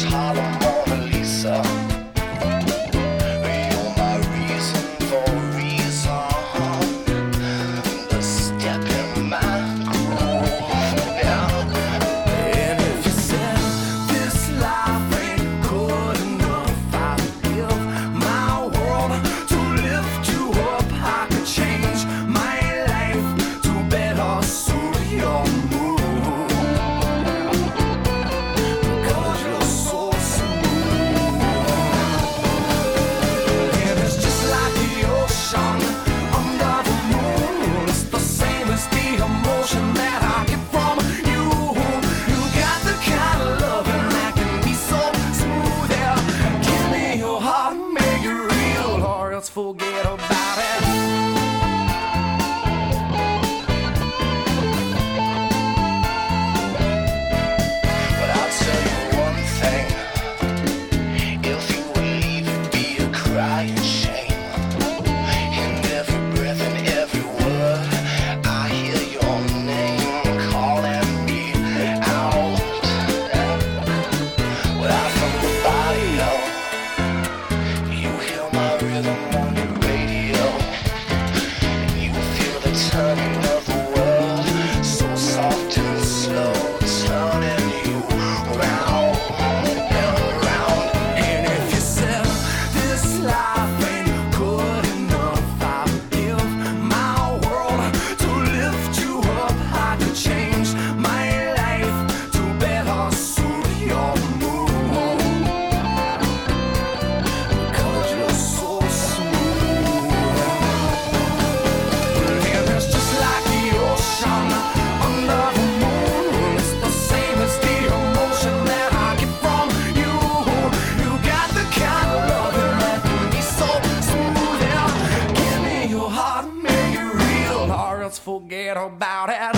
Forget about it. But I'll tell you one thing: if you would leave, it'd be a crying shame. In every breath and every word, I hear your name calling me out. Without from the body, you hear my rhythm on your radio, and you feel the turning of the world, so soft and slow, turning you round and round. And if you said this life ain't good enough, I would give my world to lift you up. I could change my life to better suit your mood, because you're so smooth. And it's just like the ocean under the moon. It's the same as the emotion that I get from you. You got the kind of loving that can be so smooth. Yeah. Give me your heart, make it real, or else forget about it.